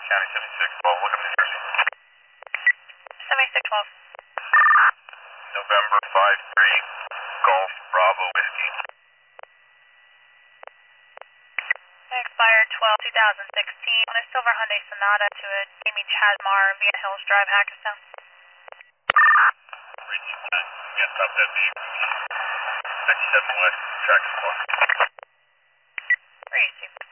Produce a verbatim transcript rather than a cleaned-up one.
County seventy-six twelve, welcome to New Jersey. seventy-six twelve. November five three, Golf Bravo Whiskey. Expired twelve two thousand sixteen on a silver Hyundai Sonata to a Jamie Chadmar via Hills Drive, Hackettstown. Reach that. Yeah, top that vehicle. fifty-seven West, track is closed. Three, two.